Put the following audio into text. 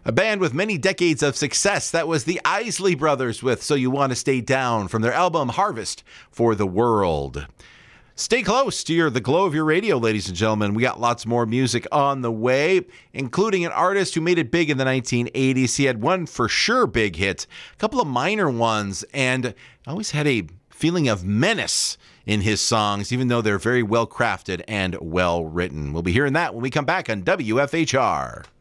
A band with many decades of success. That was the Isley Brothers with So You Want to Stay Down from their album Harvest for the World. Stay close to the glow of your radio, ladies and gentlemen. We got lots more music on the way, including an artist who made it big in the 1980s. He had one for sure big hit, a couple of minor ones, and always had a feeling of menace in his songs, even though they're very well crafted and well written. We'll be hearing that when we come back on WFHR.